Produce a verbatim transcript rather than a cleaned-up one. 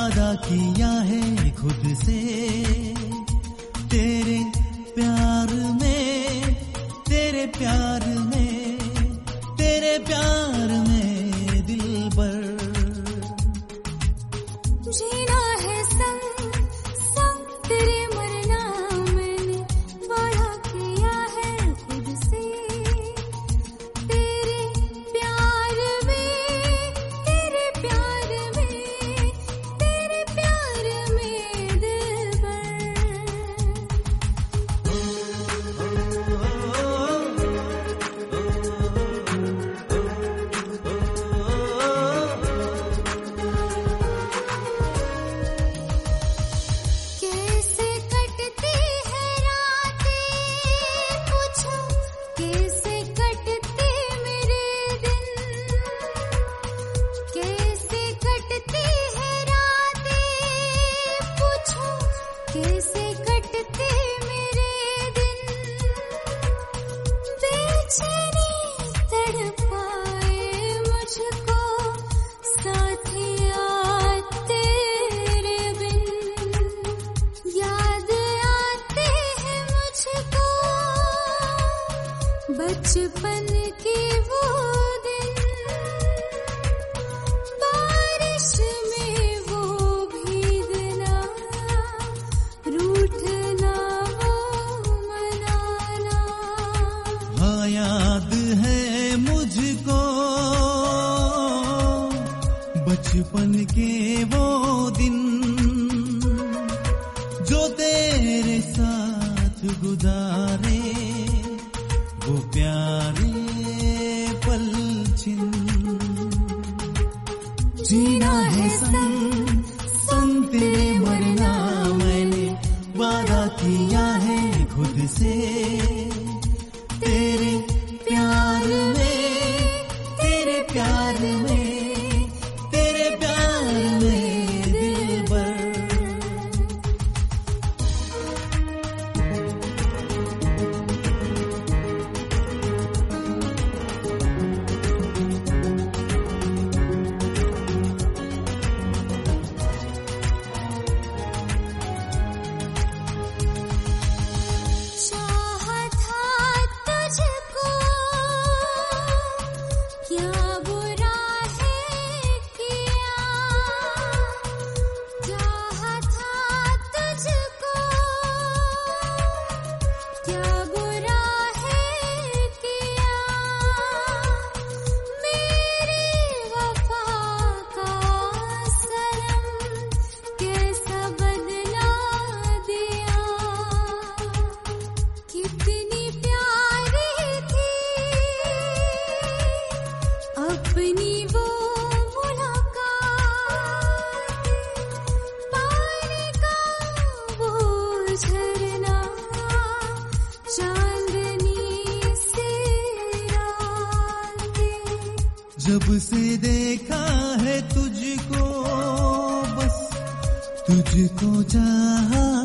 वादा किया है खुद से, तेरे प्यार में, तेरे प्यार में, तेरे प्यार में दिलबर। जीना है संग संग तेरे मरना मैंने वादा किया है खुद से, तेरे प्यार में, तेरे प्यार में, तेरे प्यार में दिलबर। कैसे कटती है रातें पूछो, कैसे कटते मेरे दिन, कैसे कटती है रातें पूछो, कैसे कटते मेरे दिन। बेचैनी तड़पाए मुझको साथिया तेरे बिन, याद आते हैं मुझको बचपन के वो दिन, बारिश में वो भीगना, रूठना वो मनाना। हाँ याद है मुझको बचपन के वो दिन, जो तेरे साथ गुजारे वो प्यारे पल छिन। जीना है संग संग तेरे मरना मैंने वादा किया है खुद से, तेरे प्यार में, तेरे प्यार में, तेरे प्यार में दिलबर। चाहा था तुझको, क्या बुरा है किया, चाहा था तुझको, क्या बुरा है किया, मेरी वफा का सनम कैसा बदला दिया। कितनी प्यारी थी अपनी वो मुलाकात, पानी का वो झरना चांदनी से रात। जब से देखा है तुझको बस तुझको चाहा